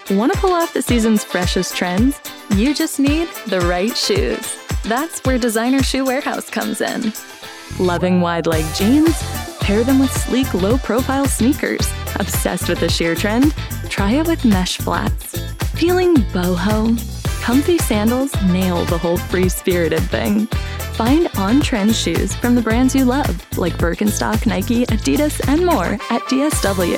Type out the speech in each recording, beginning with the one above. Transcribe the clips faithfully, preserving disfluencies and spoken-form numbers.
Want to pull off the season's freshest trends? You just need the right shoes. That's where Designer Shoe Warehouse comes in. Loving wide-leg jeans? Pair them with sleek, low-profile sneakers. Obsessed with the sheer trend? Try it with mesh flats. Feeling boho? Comfy sandals nail the whole free-spirited thing. Find on-trend shoes from the brands you love, like Birkenstock, Nike, Adidas, and more at D S W.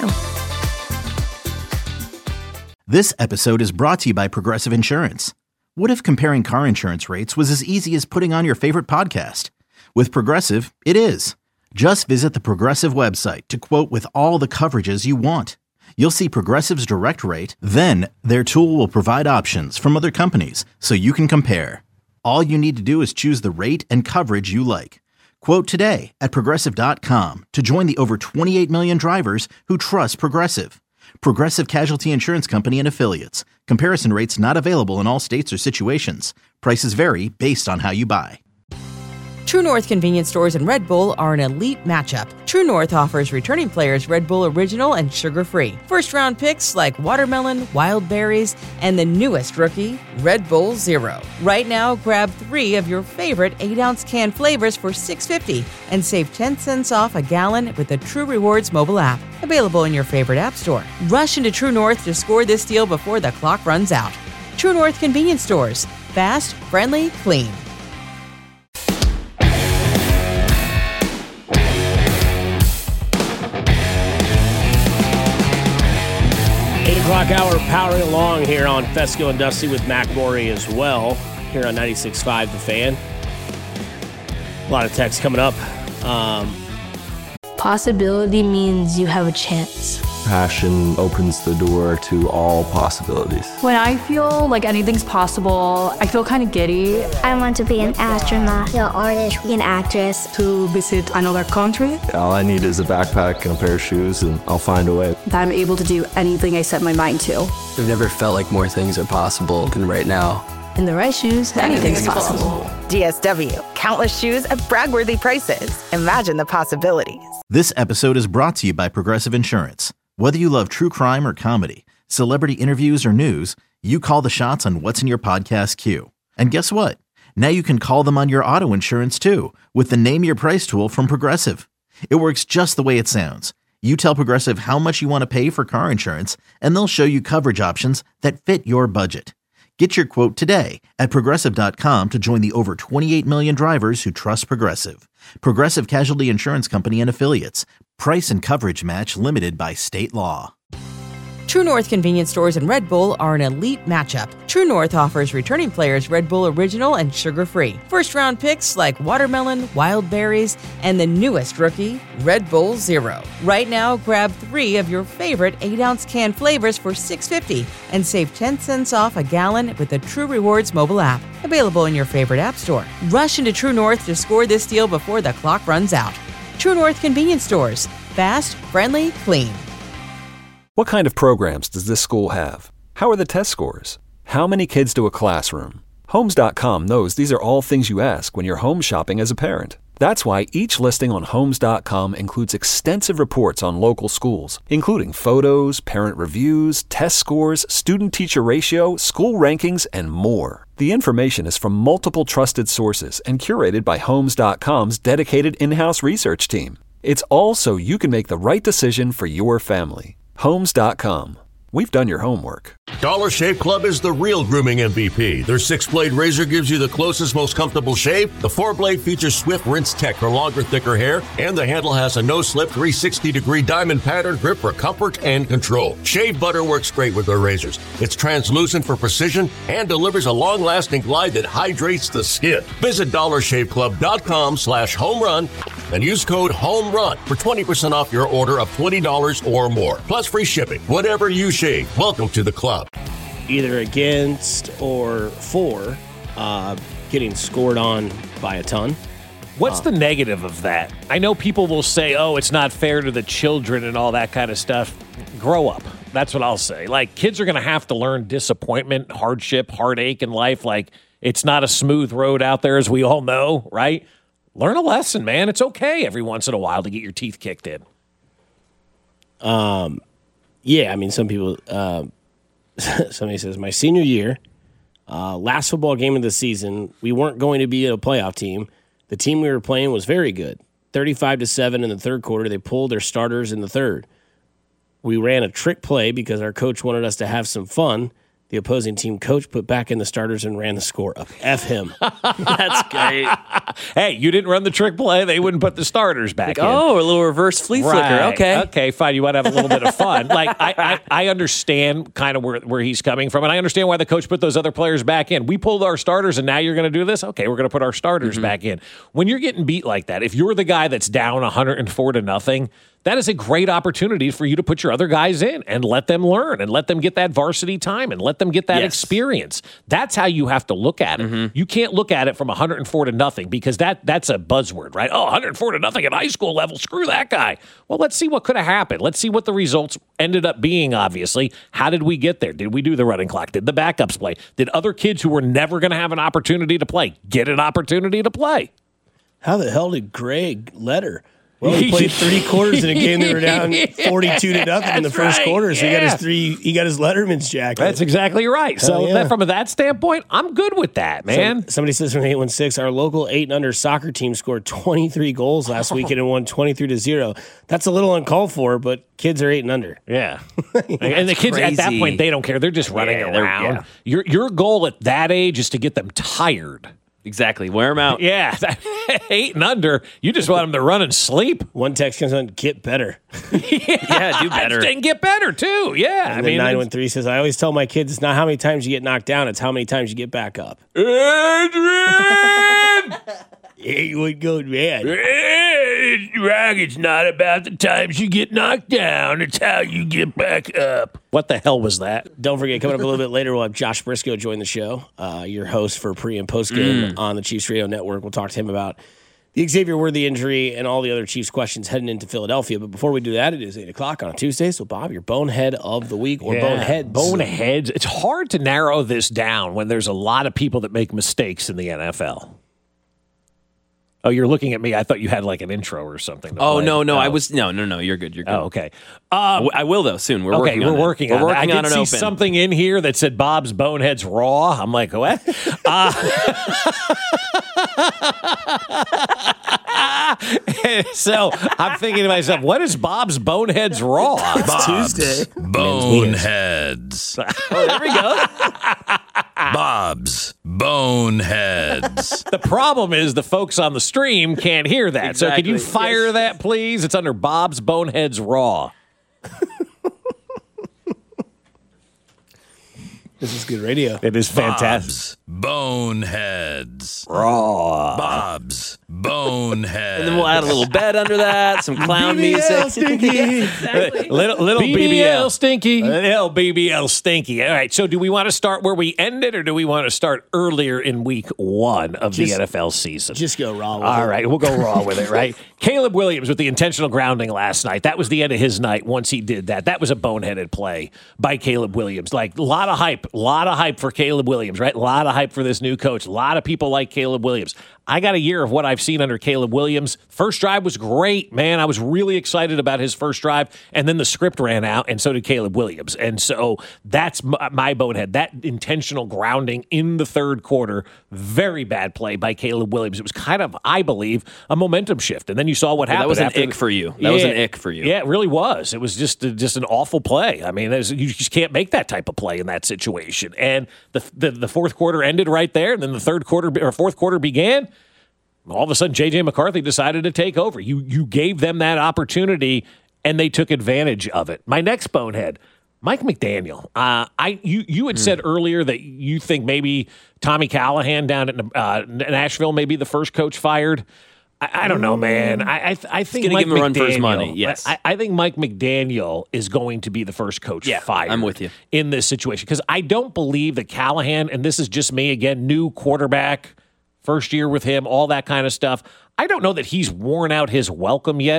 This episode is brought to you by Progressive Insurance. What if comparing car insurance rates was as easy as putting on your favorite podcast? With Progressive, it is. Just visit the Progressive website to quote with all the coverages you want. You'll see Progressive's direct rate, then their tool will provide options from other companies so you can compare. All you need to do is choose the rate and coverage you like. Quote today at Progressive dot com to join the over twenty-eight million drivers who trust Progressive. Progressive Casualty Insurance Company and Affiliates. Comparison rates not available in all states or situations. Prices vary based on how you buy. True North convenience stores and Red Bull are an elite matchup. True North offers returning players Red Bull Original and sugar-free. First-round picks like watermelon, wild berries, and the newest rookie, Red Bull Zero. Right now, grab three of your favorite eight-ounce can flavors for six dollars and fifty cents and save ten cents off a gallon with the True Rewards mobile app. Available in your favorite app store. Rush into True North to score this deal before the clock runs out. True North convenience stores. Fast, friendly, clean. eight o'clock hour powering along here on Fesco and Dusty with Mac Morey as well, here on ninety-six point five The Fan. A lot of text coming up. Um, Possibility means you have a chance. Passion opens the door to all possibilities. When I feel like anything's possible, I feel kind of giddy. I want to be an astronaut, an artist, an actress. To visit another country. All I need is a backpack and a pair of shoes, and I'll find a way. That I'm able to do anything I set my mind to. I've never felt like more things are possible than right now. In the right shoes, anything's, anything's possible. possible. D S W. Countless shoes at brag-worthy prices. Imagine the possibilities. This episode is brought to you by Progressive Insurance. Whether you love true crime or comedy, celebrity interviews or news, you call the shots on what's in your podcast queue. And guess what? Now you can call them on your auto insurance too with the Name Your Price tool from Progressive. It works just the way it sounds. You tell Progressive how much you want to pay for car insurance, and they'll show you coverage options that fit your budget. Get your quote today at Progressive dot com to join the over twenty-eight million drivers who trust Progressive. Progressive Casualty Insurance Company and Affiliates. Price and coverage match limited by state law. True North convenience stores and Red Bull are an elite matchup. True North offers returning players Red Bull Original and sugar-free. First-round picks like watermelon, wild berries, and the newest rookie, Red Bull Zero. Right now, grab three of your favorite eight-ounce can flavors for six dollars and fifty cents and save ten cents off a gallon with the True Rewards mobile app. Available in your favorite app store. Rush into True North to score this deal before the clock runs out. True North convenience stores. Fast, friendly, clean. What kind of programs does this school have? How are the test scores? How many kids do a classroom? Homes dot com knows these are all things you ask when you're home shopping as a parent. That's why each listing on Homes dot com includes extensive reports on local schools, including photos, parent reviews, test scores, student-teacher ratio, school rankings, and more. The information is from multiple trusted sources and curated by Homes dot com's dedicated in-house research team. It's all so you can make the right decision for your family. Homes dot com. We've done your homework. Dollar Shave Club is the real grooming M V P. Their six-blade razor gives you the closest, most comfortable shave. The four-blade features swift rinse tech for longer, thicker hair. And the handle has a no-slip three hundred sixty degree diamond pattern grip for comfort and control. Shave butter works great with their razors. It's translucent for precision and delivers a long-lasting glide that hydrates the skin. Visit dollar shave club dot com slash home run and use code HOMERUN for twenty percent off your order of twenty dollars or more. Plus free shipping. Whatever you shave, welcome to the club. Either against or for uh, getting scored on by a ton. What's um, the negative of that? I know people will say, oh, it's not fair to the children and all that kind of stuff. Grow up. That's what I'll say. Like, kids are going to have to learn disappointment, hardship, heartache in life. Like, it's not a smooth road out there, as we all know, right? Learn a lesson, man. It's okay every once in a while to get your teeth kicked in. Um, yeah, I mean, some people... Um, somebody says, my senior year, uh, last football game of the season, we weren't going to be a playoff team. The team we were playing was very good. thirty-five to seven in the third quarter. They pulled their starters in the third. We ran a trick play because our coach wanted us to have some fun. The opposing team coach put back in the starters and ran the score up. F him. That's great. Hey, you didn't run the trick play. They wouldn't put the starters back like, in. Oh, a little reverse flea right. flicker. Okay. Okay, fine. You want to have a little bit of fun. Like, I, I, I understand kind of where, where he's coming from, and I understand why the coach put those other players back in. We pulled our starters, and now you're going to do this? Okay, we're going to put our starters mm-hmm. back in. When you're getting beat like that, if you're the guy that's down one hundred four to nothing, that is a great opportunity for you to put your other guys in and let them learn and let them get that varsity time and let them get that yes. experience. That's how you have to look at it. Mm-hmm. You can't look at it from one hundred four to nothing because that that's a buzzword, right? Oh, one hundred four to nothing at high school level. Screw that guy. Well, let's see what could have happened. Let's see what the results ended up being, obviously. How did we get there? Did we do the running clock? Did the backups play? Did other kids who were never going to have an opportunity to play get an opportunity to play? How the hell did Greg Letter? Well, he played three quarters in a game they were down forty-two to nothing in the first right. quarter. So yeah. he got his three. He got his Letterman's jacket. That's exactly right. Hell so yeah. that, from that standpoint, I'm good with that, man. So, somebody says from eight one six, our local eight and under soccer team scored twenty-three goals last weekend and won twenty-three to zero. That's a little uncalled for, but kids are eight and under. Yeah, and the kids crazy. at that point they don't care. They're just running yeah, around. Yeah. Your your goal at that age is to get them tired. Exactly. Wear them out. Yeah. Eight and under, you just want them to run and sleep. One text comes on, get better. yeah, yeah, do better. And get better, too. Yeah. And I then mean, nine one three says, I always tell my kids it's not how many times you get knocked down, it's how many times you get back up. Adrian! It would go bad. It's not about the times you get knocked down. It's how you get back up. What the hell was that? Don't forget, coming up a little bit later, we'll have Josh Briscoe join the show, uh, your host for pre- and post-game mm. on the Chiefs Radio Network. We'll talk to him about the Xavier Worthy injury and all the other Chiefs questions heading into Philadelphia. But before we do that, it is eight o'clock on a Tuesday. So, Bob, your bonehead of the week or yeah, boneheads. Boneheads. It's hard to narrow this down when there's a lot of people that make mistakes in the N F L. Oh, you're looking at me. I thought you had like an intro or something. Oh, play. no, no. Oh. I was, no, no, no. You're good. You're good. Oh, okay. Um, I will, though, soon. We're okay, working on we're it. working we're on working it. on I did an see open. something in here that said Bob's Boneheads Raw. I'm like, what? uh, so I'm thinking to myself, what is Bob's Boneheads Raw? It's Bob's Tuesday. Boneheads. Oh, there we go. Bob's Boneheads. The problem is the folks on the stream can't hear that. Exactly. So could you fire yes. that, please? It's under Bob's Boneheads Raw. This is good radio. It is fantastic. Bob's Boneheads. Raw. Bob's Boneheads. And then we'll add a little bed under that, some clown B B L music. Stinky. Yes, exactly. Little, little B B L Stinky. Little B B L Stinky. All right, so do we want to start where we ended or do we want to start earlier in week one of Just- the N F L season? Just go raw with All it. right, we'll go raw with it, right? Caleb Williams with the intentional grounding last night. That was the end of his night once he did that. That was a boneheaded play by Caleb Williams. Like, a lot of hype, a lot of hype for Caleb Williams, right? A lot of hype for this new coach. A lot of people like Caleb Williams. I got a year of what I've seen under Caleb Williams. First drive was great, man. I was really excited about his first drive, and then the script ran out, and so did Caleb Williams. And so that's my, my bonehead. That intentional grounding in the third quarter, very bad play by Caleb Williams. It was kind of, I believe, a momentum shift. And then you saw what Yeah, happened. that was an after ick the, for you. That yeah, was an ick for you. Yeah, it really was. It was just just an awful play. I mean, there's, you just can't make that type of play in that situation. And the, the the fourth quarter ended right there, and then the third quarter or fourth quarter began. All of a sudden, J J McCarthy decided to take over. You you gave them that opportunity, and they took advantage of it. My next bonehead, Mike McDaniel. Uh, I you you had mm. said earlier that you think maybe Tommy Callahan down at uh, Nashville may be the first coach fired. I, I don't know, man. I I, I think Mike give him a run for his McDaniel- money. Yes, I, I think Mike McDaniel is going to be the first coach yeah, fired. I'm with you in this situation because I don't believe that Callahan, and this is just me again, new quarterback. First year with him, all that kind of stuff. I don't know that he's worn out his welcome yet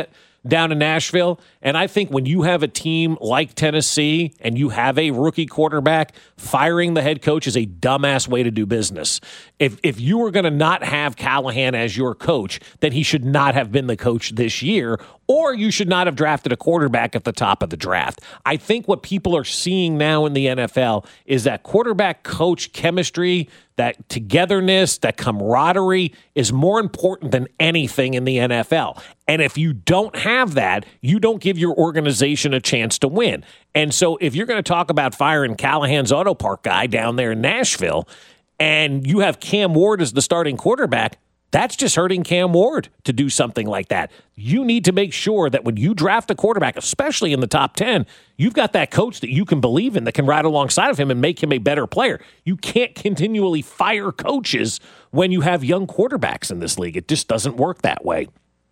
down in Nashville. And I think when you have a team like Tennessee and you have a rookie quarterback, firing the head coach is a dumbass way to do business. If if you were going to not have Callahan as your coach, then he should not have been the coach this year, or you should not have drafted a quarterback at the top of the draft. I think what people are seeing now in the N F L is that quarterback-coach chemistry, that togetherness, that camaraderie is more important than anything in the N F L. And if you don't have that, you don't give your organization a chance to win. And so if you're going to talk about firing Callahan's Auto Park guy down there in Nashville, and you have Cam Ward as the starting quarterback, that's just hurting Cam Ward to do something like that. You need to make sure that when you draft a quarterback, especially in the top ten, you've got that coach that you can believe in that can ride alongside of him and make him a better player. You can't continually fire coaches when you have young quarterbacks in this league. It just doesn't work that way.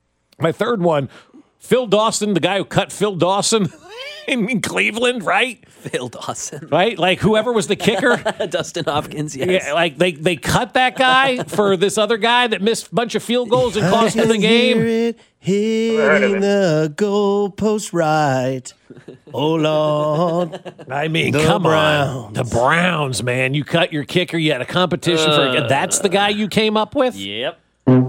My third one, Phil Dawson, the guy who cut Phil Dawson in, in Cleveland, right? Phil Dawson. Right? Like whoever was the kicker. Dustin Hopkins, yes. Yeah, like they, they cut that guy for this other guy that missed a bunch of field goals and cost him the game. Hear it hitting the goalpost right. Oh, Lord. I mean, The come Browns. on. The Browns, man. You cut your kicker. You had a competition Uh, for That's the guy you came up with? Yep.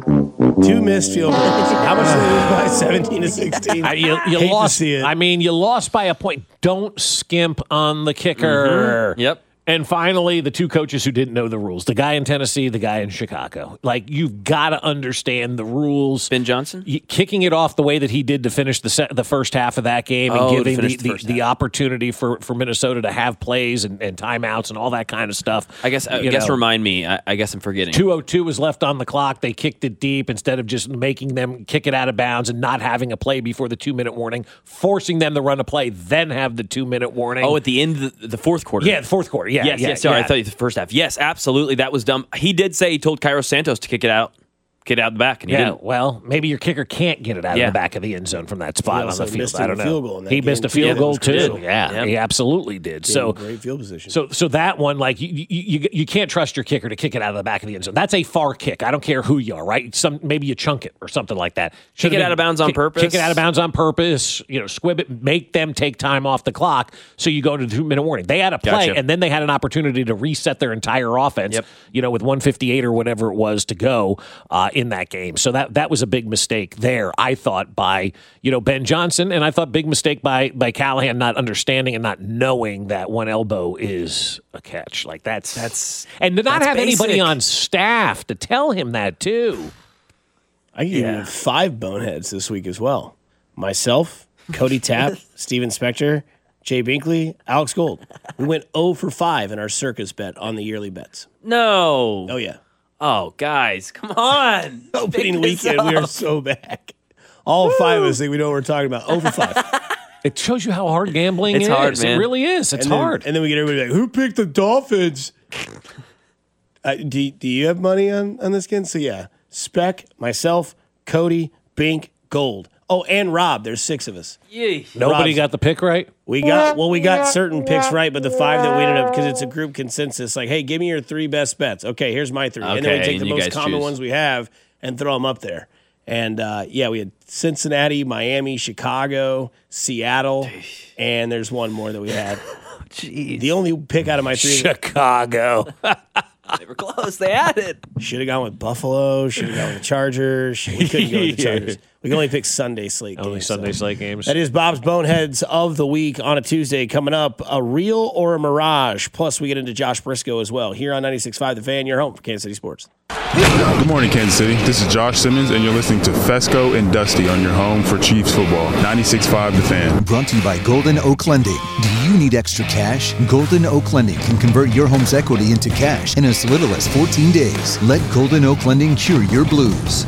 Two missed field goals. How much did they lose by? seventeen to sixteen. Uh, you you Hate to lost. see it. I mean, you lost by a point. Don't skimp on the kicker. Mhm. Yep. And finally, the two coaches who didn't know the rules, the guy in Tennessee, the guy in Chicago. Like, you've got to understand the rules. Ben Johnson? You, kicking it off the way that he did to finish the se- the first half of that game and Oh, to giving the, finish the the, first the half. opportunity for, for Minnesota to have plays and, and timeouts and all that kind of stuff. I guess, I You guess know, remind me. I, I guess I'm forgetting. two oh two was left on the clock. They kicked it deep instead of just making them kick it out of bounds and not having a play before the two-minute warning, forcing them to run a play, then have the two-minute warning. Oh, at the end of the, the fourth quarter. Yeah, the fourth quarter. Yeah, yes, yeah, yes. Sorry, yeah. I thought you the first half. Yes, absolutely. That was dumb. He did say he told Kairos Santos to kick it out, get it out the back, and he Yeah, didn't. well, maybe your kicker can't get it out Yeah. of the back of the end zone from that spot He on also the field. missed I a don't know. field goal in that he game, missed a too. field Yeah, that goal was too. crucial. Yeah, Yeah. he absolutely did. So, great field position. so, so that one, like you, you, you, you can't trust your kicker to kick it out of the back of the end zone. That's a far kick. I don't care who you are, right? Some maybe you chunk it or something like that. Kick Should've it been- out of bounds on kick- purpose. Kick it out of bounds on purpose. You know, squib it, make them take time off the clock, so you go to the two minute warning. They had a play, Gotcha. and then they had an opportunity to reset their entire offense. Yep. You know, with one fifty-eight or whatever it was to go uh, in that game. So that that was a big mistake there, I thought, by you know Ben Johnson, and I thought big mistake by by Callahan not understanding and not knowing that one elbow is a catch. Like that's That's- and to not that's have anybody basic. on staff to tell him that too. I give you five boneheads this week as well. Myself, Cody Tapp, Steven Spector, Jay Binkley, Alex Gold. We went oh for five in our circus bet on the yearly bets. No. Oh, yeah. Oh, guys, come on. Opening Pick this weekend, we are up. so back. All five of us think we know what we're talking about. oh for five. It shows you how hard gambling It's is. hard, man. It really is. It's and then, hard. And then we get everybody like, who picked the Dolphins? uh, do, do you have money on, on this game? So, yeah, Spec, myself, Cody, Bink, Gold. Oh, and Rob. There's six of us. Yay. Nobody Rob's- got the pick right. We got well, we got certain picks right, but the five that we ended up because it's a group consensus. Like, hey, give me your three best bets. Okay, here's my three, and then we Okay, take and the you most guys common choose. ones we have and throw them up there. And uh, yeah, we had Cincinnati, Miami, Chicago, Seattle, and there's one more that we had. Jeez. The only pick out of my three Chicago. They were close. They had it. should have gone with Buffalo. Should have gone with the Chargers. We couldn't go with the Chargers. We can only pick Sunday slate games. Only Sunday so. slate games. That is Bob's Boneheads of the week on a Tuesday. Coming up, a real or a mirage. Plus, we get into Josh Briscoe as well. Here on ninety-six point five The Fan, your home for Kansas City Sports. Good morning, Kansas City. This is Josh Simmons, and you're listening to Fesco and Dusty on your home for Chiefs football. ninety-six point five The Fan. Brought to you by Golden Oak Lending. Do you need extra cash? Golden Oak Lending can convert your home's equity into cash in as little as fourteen days. Let Golden Oak Lending cure your blues.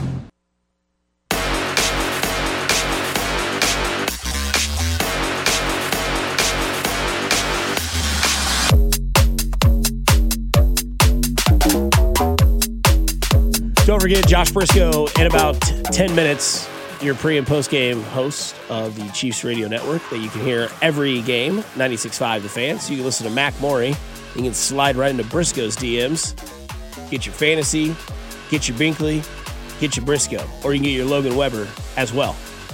Don't forget, Josh Briscoe, in about ten minutes, your pre- and post-game host of the Chiefs Radio Network that you can hear every game, ninety-six point five The Fan. So you can listen to Mac Maury. You can slide right into Briscoe's D Ms, get your fantasy, get your Binkley, get your Briscoe, or you can get your Logan Weber as well.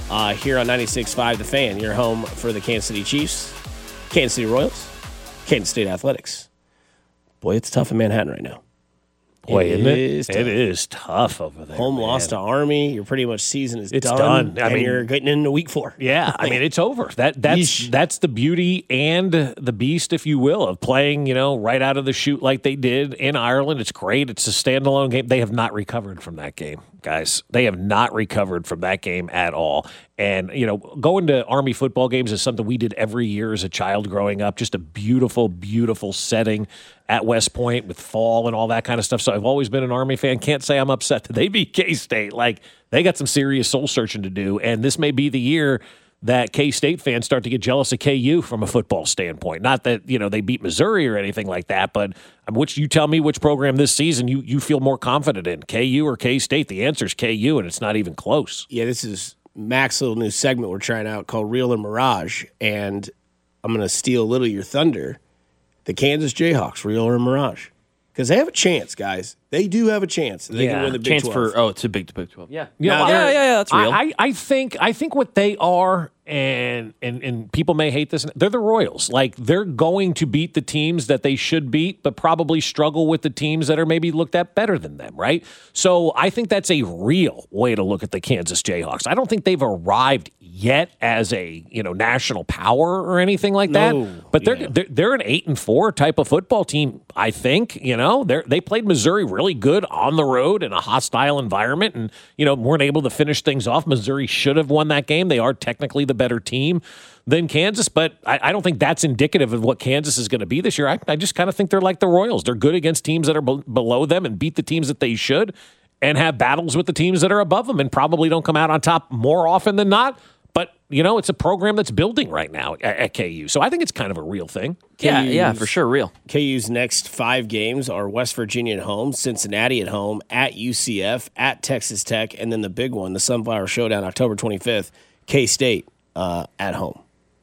uh, here on ninety-six point five The Fan, your home for the Kansas City Chiefs, Kansas City Royals, Kansas State Athletics. Boy, it's tough in Manhattan right now. Boy, it isn't it? is tough. It is tough over there. Home man. loss to Army. Your pretty much season is It's done. done. I and mean- you're getting into week four. Yeah, I mean it's over. That that's Yeesh. that's the beauty and the beast, if you will, of playing. You know, right out of the chute like they did in Ireland. It's great. It's a standalone game. They have not recovered from that game, guys. They have not recovered from that game at all. And you know, going to Army football games is something we did every year as a child growing up. Just a beautiful, beautiful setting at West Point with fall and all that kind of stuff. So I've always been an Army fan. Can't say I'm upset that they beat K-State. Like, they got some serious soul searching to do, and this may be the year that K-State fans start to get jealous of K U from a football standpoint. Not that, you know, they beat Missouri or anything like that, but um, which you tell me which program this season you you feel more confident in, K U or K-State? The answer is K U, and it's not even close. Yeah, this is Mac's little new segment we're trying out called Real and Mirage, and I'm going to steal a little of your thunder. The Kansas Jayhawks, Real or Mirage? Because they have a chance, guys. They do have a chance. They yeah. can win the Big chance twelve. for oh, it's a Big Big twelve. Yeah, You know, yeah, yeah, yeah, that's real. I, I, I think I think what they are, and and and people may hate this, they're the Royals. Like, they're going to beat the teams that they should beat, but probably struggle with the teams that are maybe looked at better than them, right? So I think that's a real way to look at the Kansas Jayhawks. I don't think they've arrived yet as a, you know, national power or anything like that. No, but they're, yeah. they're they're an eight and four type of football team. I think, you know, they they played Missouri really good on the road in a hostile environment, and you know, weren't able to finish things off. Missouri should have won that game. They are technically the better team than Kansas, but I, I don't think that's indicative of what Kansas is going to be this year. I, I just kind of think they're like the Royals. They're good against teams that are be- below them and beat the teams that they should, and have battles with the teams that are above them, and probably don't come out on top more often than not. But, you know, it's a program that's building right now at, at K U. So I think it's kind of a real thing. yeah, K U's yeah, for sure, real. K U's next five games are West Virginia at home, Cincinnati at home, at U C F, at Texas Tech, and then the big one, the Sunflower Showdown, October twenty-fifth, K-State uh, at home.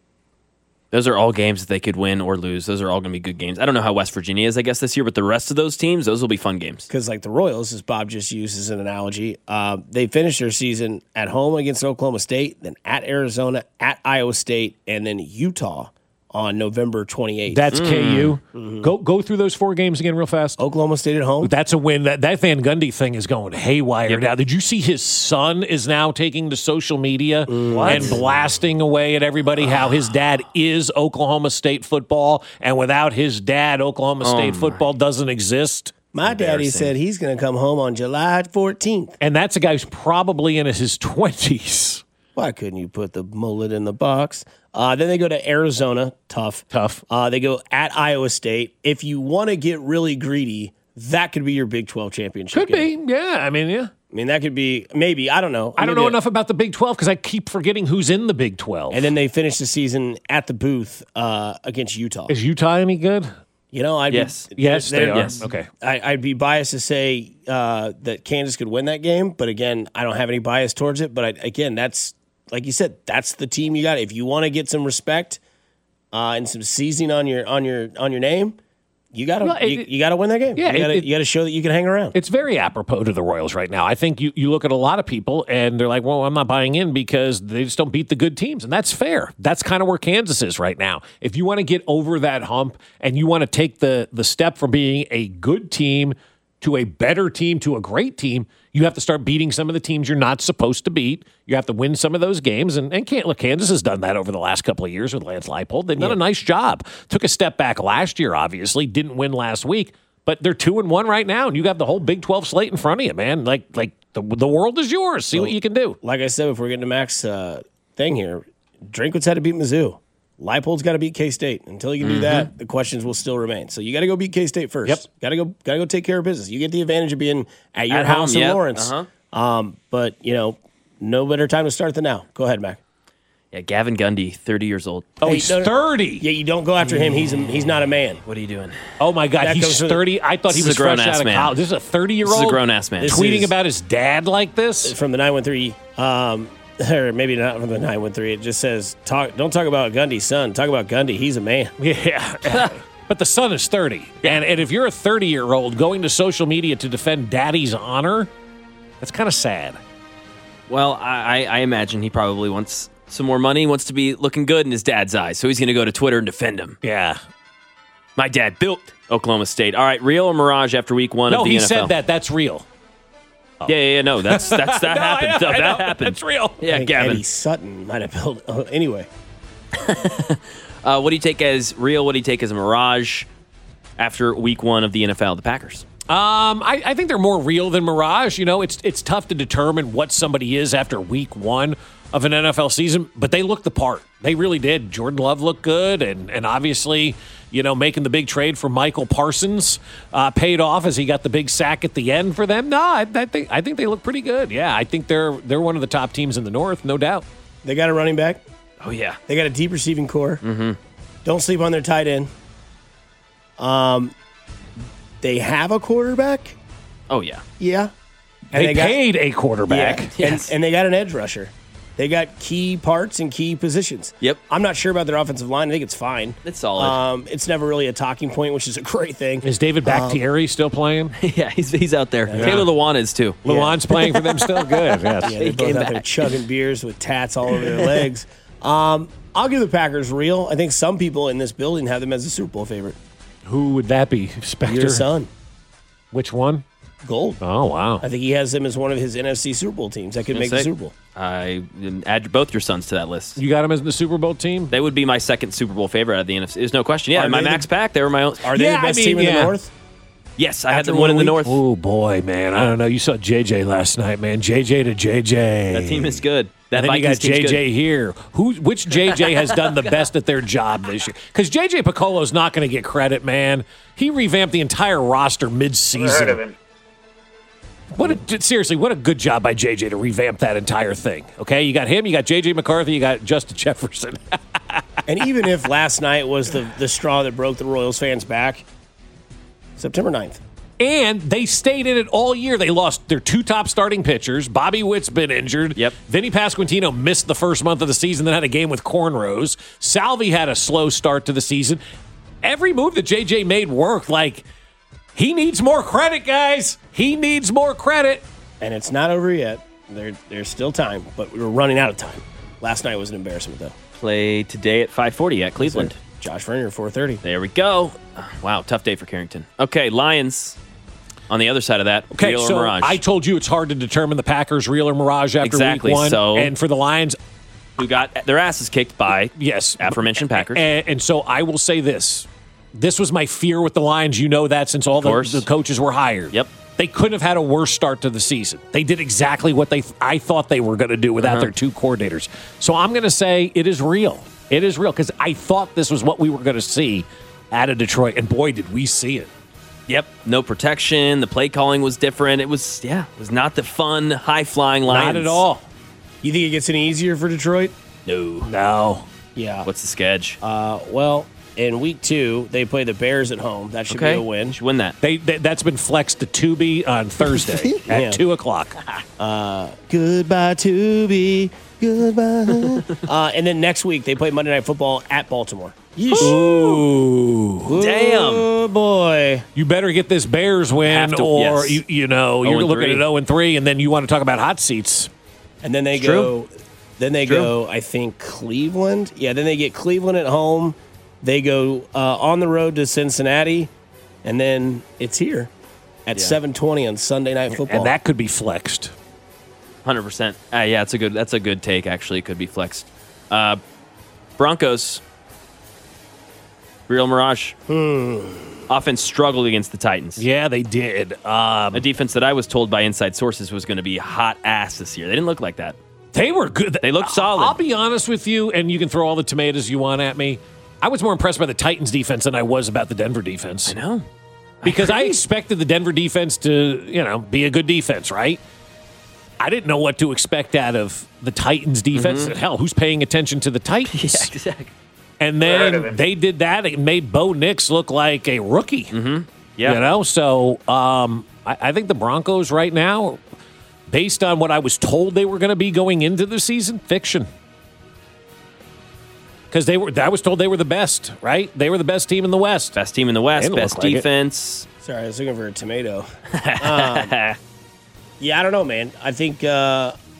Those are all games that they could win or lose. Those are all going to be good games. I don't know how West Virginia is, I guess, this year, but the rest of those teams, those will be fun games. Because, like the Royals, as Bob just used as an analogy, uh, they finished their season at home against Oklahoma State, then at Arizona, at Iowa State, and then Utah on November twenty-eighth. That's mm. K U. Mm-hmm. Go go through those four games again real fast. Oklahoma State at home. That's a win. That that Van Gundy thing is going haywire Yep. now. Did you see his son is now taking to social media What? and blasting away at everybody how his dad is Oklahoma State football, and without his dad, Oklahoma Oh State my. football doesn't exist? My daddy Embarrassing. said he's going to come home on July fourteenth. And that's a guy who's probably in his twenties. Why couldn't you put the mullet in the box? Uh, then they go to Arizona. Tough. Tough. Uh, they go at Iowa State. If you want to get really greedy, that could be your Big twelve championship Could game. be, yeah. I mean, yeah. I mean, that could be, maybe, I don't know. I don't Maybe know a- enough about the Big twelve because I keep forgetting who's in the Big twelve. And then they finish the season at the booth uh, against Utah. Is Utah any good? You know, I'd Yes. be, Yes, they they're- are. yes. Okay. I, I'd be biased to say uh, that Kansas could win that game, but again, I don't have any bias towards it. But I, again, that's like you said, that's the team you got. If you want to get some respect uh, and some seasoning on your on your on your name, you gotta Well, it- you, you gotta win that game. Yeah, you gotta it- you gotta show that you can hang around. It's very apropos to the Royals right now. I think you, you look at a lot of people and they're like, well, I'm not buying in because they just don't beat the good teams. And that's fair. That's kind of where Kansas is right now. If you want to get over that hump and you want to take the, the step from being a good team to a better team to a great team, you have to start beating some of the teams you're not supposed to beat. You have to win some of those games. And, and can't, look, Kansas has done that over the last couple of years with Lance Leipold. They've done a nice job. Took a step back last year, obviously. Didn't win last week. But they're two and one right now, and you got the whole Big twelve slate in front of you, man. Like, like the the world is yours. See what you can do. Like I said, if we're getting to Mac's uh, thing here, Drinkwitz had to beat Mizzou. Leipold's got to beat K-State. Until you can do that, the questions will still remain. So you got to go beat K-State first. Yep. Got to go. Got to go take care of business. You get the advantage of being at your At house home, in yep. Lawrence. Uh-huh. Um, but you know, no better time to start than now. Go ahead, Mac. Yeah, Gavin Gundy, thirty years old. Oh, Hey, he's no, no. thirty. Yeah, you don't go after him. He's a, he's not a man. What are you doing? Oh, my God. That He's goes for the- thirty. I thought he This was is a fresh grown-ass out of man. college. This is a thirty-year-old This is a grown-ass man. This tweeting is- about his dad like this. From the nine one three, um, or maybe not from the nine one three. It just says, "Talk. Don't talk about Gundy's son. Talk about Gundy. He's a man." Yeah. But the son is thirty. And, and if you're a thirty-year-old going to social media to defend daddy's honor, that's kind of sad. Well, I, I imagine he probably wants some more money, wants to be looking good in his dad's eyes, so he's going to go to Twitter and defend him. Yeah. My dad built Oklahoma State. All right, real or mirage after week one no, of the N F L? No, he said that. That's real. Oh. Yeah, yeah, yeah, no, that's that's that no, happened. I know, no, I that know. happened. That's real. Yeah, I think Gavin. Eddie Sutton might have built. Oh, anyway. uh, what do you take as real? What do you take as a mirage after week one of the N F L? The Packers. Um, I, I think they're more real than mirage. You know, it's it's tough to determine what somebody is after week one of an N F L season, but they looked the part. They really did. Jordan Love looked good, and and obviously, you know, making the big trade for Michael Parsons uh, paid off as he got the big sack at the end for them. No, I, I think I think they look pretty good. Yeah, I think they're they're one of the top teams in the North, no doubt. They got a running back. Oh yeah, they got a deep receiving core. Mm-hmm. Don't sleep on their tight end. Um. They have a quarterback. Oh, yeah. Yeah. And they, they paid got, a quarterback. Yeah, yes. and, and they got an edge rusher. They got key parts and key positions. Yep. I'm not sure about their offensive line. I think it's fine. It's solid. Um, it's never really a talking point, which is a great thing. Is David Bakhtiari um, still playing? Yeah, he's he's out there. Yeah. Taylor Lewan is, too. Lewan's yeah. playing for them still? Good, yes. Yeah, they're both out back. there chugging beers with tats all over their legs. Um, I'll give the Packers real. I think some people in this building have them as a Super Bowl favorite. Who would that be? Spectre? Your son. Which one? Gold. Oh, wow. I think he has them as one of his N F C Super Bowl teams that could make say, the Super Bowl. I add both your sons to that list. You got them as the Super Bowl team? They would be my second Super Bowl favorite out of the N F C. There's no question. Yeah, are my Max the, Pack, they were my own. Are they yeah, the best I mean, team in yeah. the North? Yes, I After had them one in the week? North. Oh, boy, man. I don't know. You saw J J last night, man. J J to J J. That team is good. That and then Vikings you got J J good. here. Who? Which J J has done the best at their job this year? Because J J Piccolo's not going to get credit, man. He revamped the entire roster mid-season. Heard of him. What a, seriously, what a good job by J J to revamp that entire thing. Okay, you got him, you got J J McCarthy, you got Justin Jefferson. And even if last night was the, the straw that broke the Royals fans' back, September ninth. And they stayed in it all year. They lost their two top starting pitchers. Bobby Witt's been injured. Yep. Vinny Pasquantino missed the first month of the season, then had a game with cornrows. Salvi had a slow start to the season. Every move that J J made worked. Like, he needs more credit, guys. He needs more credit. And it's not over yet. There, there's still time, but we were running out of time. Last night was an embarrassment, though. Play today at five forty at Cleveland. Josh Vernier, four thirty. There we go. Wow, tough day for Carrington. Okay, Lions on the other side of that. Okay, real so or mirage? I told you it's hard to determine the Packers real or mirage after exactly, week one. So and for the Lions, who got their asses kicked by yes, aforementioned Packers. And, and so I will say this. This was my fear with the Lions. You know that since all the, the coaches were hired. Yep. They couldn't have had a worse start to the season. They did exactly what they I thought they were going to do without uh-huh. their two coordinators. So I'm going to say it is real. It is real because I thought this was what we were going to see out of Detroit. And boy, did we see it. Yep. No protection. The play calling was different. It was, yeah, it was not the fun, high-flying Lions. Not at all. You think it gets any easier for Detroit? No. No. Yeah. What's the schedule? Uh, well, in week two, they play the Bears at home. That should okay. be a win. Should win that. They, they That's been flexed to Tubi on Thursday at yeah. two o'clock. Uh, goodbye, Tubi. Goodbye. uh, and then next week, they play Monday Night Football at Baltimore. Yeesh. Ooh. Damn. Oh, boy. You better get this Bears win, to, or, yes. you, you know, you're looking at oh and three, and then you want to talk about hot seats. And then they it's go, true. then they True. go, I think, Cleveland. Yeah, then they get Cleveland at home. They go uh, on the road to Cincinnati, and then it's here at Yeah. seven twenty on Sunday Night Football. And that could be flexed. one hundred percent. Uh, yeah, that's a good that's a good take, actually. It could be flexed. Uh, Broncos. Real mirage. Hmm. Offense struggled against the Titans. Yeah, they did. Um, a defense that I was told by inside sources was going to be hot ass this year. They didn't look like that. They were good. They looked solid. I'll be honest with you, and you can throw all the tomatoes you want at me. I was more impressed by the Titans defense than I was about the Denver defense. I know. Because I, I expected the Denver defense to, you know, be a good defense, right? I didn't know what to expect out of the Titans defense. Mm-hmm. Hell, who's paying attention to the Titans? Yeah, exactly. And then they did that. It made Bo Nix look like a rookie. Mm-hmm. Yeah. You know, so um, I, I think the Broncos right now, based on what I was told they were going to be going into the season, fiction. Because they were, I was told they were the best, right? They were the best team in the West. Best team in the West, best like defense. It. Sorry, I was looking for a tomato. um, yeah, I don't know, man. I think uh,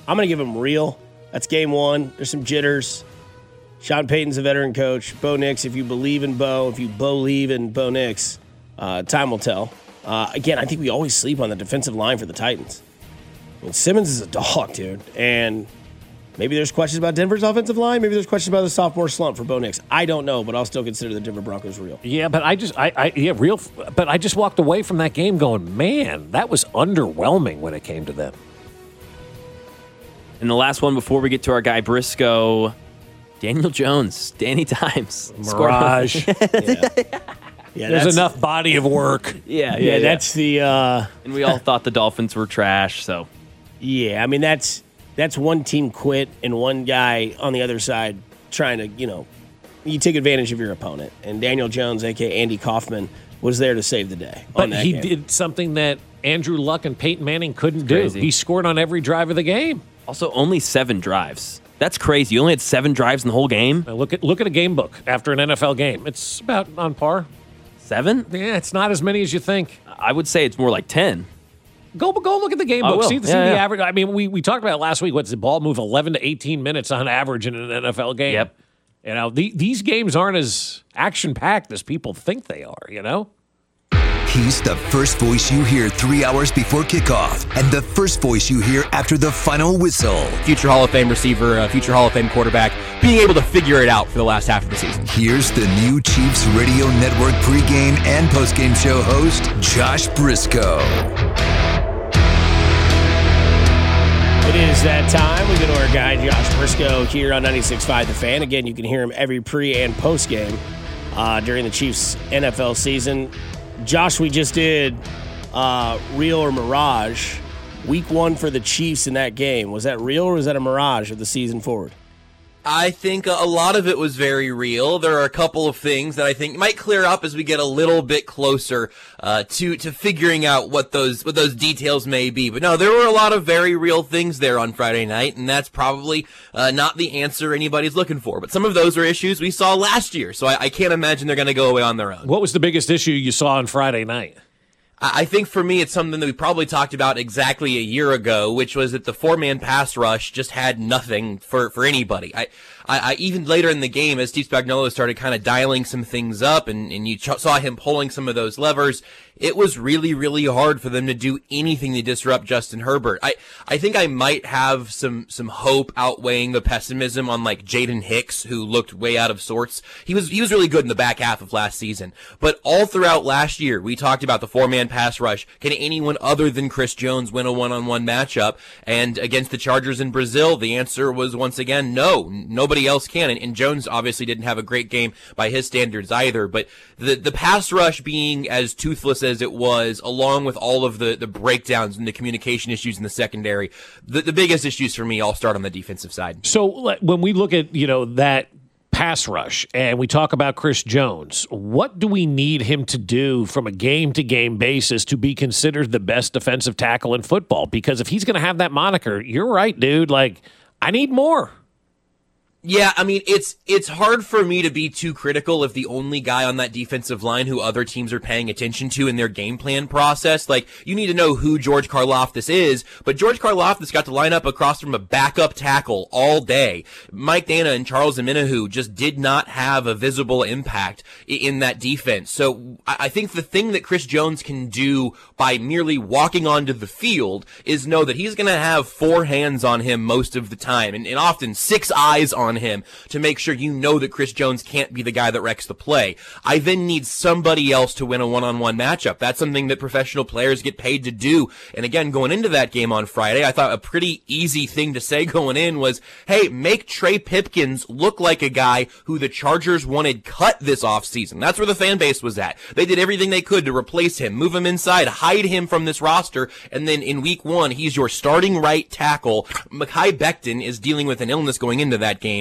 I'm going to give them real. That's game one. There's some jitters. Sean Payton's a veteran coach. Bo Nix, if you believe in Bo, if you believe in Bo Nix, uh, time will tell. Uh, again, I think we always sleep on the defensive line for the Titans. I mean, Simmons is a dog, dude. And maybe there's questions about Denver's offensive line. Maybe there's questions about the sophomore slump for Bo Nix. I don't know, but I'll still consider the Denver Broncos real. Yeah, but I just, I, I, yeah, real. But I just walked away from that game going, man, that was underwhelming when it came to them. And the last one before we get to our guy Briscoe, Daniel Jones, Danny Dimes, Mirage. yeah. Yeah, there's enough body of work. Yeah, yeah, yeah, yeah. That's the. Uh, and we all thought the Dolphins were trash. So, yeah, I mean that's that's one team quit and one guy on the other side trying to, you know, you take advantage of your opponent. And Daniel Jones, aka Andy Kaufman, was there to save the day. But he game. did something that Andrew Luck and Peyton Manning couldn't do. Crazy. He scored on every drive of the game. Also, only seven drives. That's crazy. You only had seven drives in the whole game. Now look at look at a game book after an N F L game. It's about on par. Seven? Yeah, it's not as many as you think. I would say it's more like ten. Go go look at the game I book. will. See, Yeah, see the yeah. average. I mean, we, we talked about it last week. What's the ball move eleven to eighteen minutes on average in an N F L game? Yep. You know, the, these games aren't as action packed as people think they are. You know. He's the first voice you hear three hours before kickoff and the first voice you hear after the final whistle. Future Hall of Fame receiver, uh, future Hall of Fame quarterback, being able to figure it out for the last half of the season. Here's the new Chiefs Radio Network pregame and postgame show host, Josh Briscoe. It is that time. We go to our guy, Josh Briscoe, here on ninety-six point five The Fan. Again, you can hear him every pre- and post-game uh, during the Chiefs N F L season. Josh, we just did uh, real or mirage. Week one for the Chiefs in that game. Was that real or was that a mirage of the season forward? I think a lot of it was very real. There are a couple of things that I think might clear up as we get a little bit closer uh, to to figuring out what those what those details may be. But no, there were a lot of very real things there on Friday night, and that's probably uh, not the answer anybody's looking for. But some of those are issues we saw last year, so I, I can't imagine they're going to go away on their own. What was the biggest issue you saw on Friday night? I think for me, it's something that we probably talked about exactly a year ago, which was that the four-man pass rush just had nothing for, for anybody. I, I, I even later in the game, as Steve Spagnuolo started kind of dialing some things up, and, and you ch- saw him pulling some of those levers, it was really, really hard for them to do anything to disrupt Justin Herbert. I, I think I might have some, some hope outweighing the pessimism on like Jaden Hicks, who looked way out of sorts. He was, he was really good in the back half of last season. But all throughout last year, we talked about the four-man pass rush. Can anyone other than Chris Jones win a one-on-one matchup? And against the Chargers in Brazil, the answer was once again, no, nobody else can. And, and Jones obviously didn't have a great game by his standards either. But the, the pass rush being as toothless as it was, along with all of the, the breakdowns and the communication issues in the secondary, the, the biggest issues for me all start on the defensive side. So like, when we look at, you know, that pass rush and we talk about Chris Jones, what do we need him to do from a game-to-game basis to be considered the best defensive tackle in football? Because if he's going to have that moniker, you're right, dude. Like, I need more. Yeah, I mean, it's it's hard for me to be too critical if the only guy on that defensive line who other teams are paying attention to in their game plan process, like, you need to know who George Karlaftis is, but George Karlaftis got to line up across from a backup tackle all day. Mike Dana and Charles Omenihu just did not have a visible impact in that defense. So I think the thing that Chris Jones can do by merely walking onto the field is know that he's going to have four hands on him most of the time, and, and often six eyes on him to make sure you know that Chris Jones can't be the guy that wrecks the play. I then need somebody else to win a one-on-one matchup. That's something that professional players get paid to do. And again, going into that game on Friday, I thought a pretty easy thing to say going in was, hey, make Trey Pipkins look like a guy who the Chargers wanted cut this offseason. That's where the fan base was at. They did everything they could to replace him, move him inside, hide him from this roster, and then in week one, he's your starting right tackle. Mekhi Becton is dealing with an illness going into that game.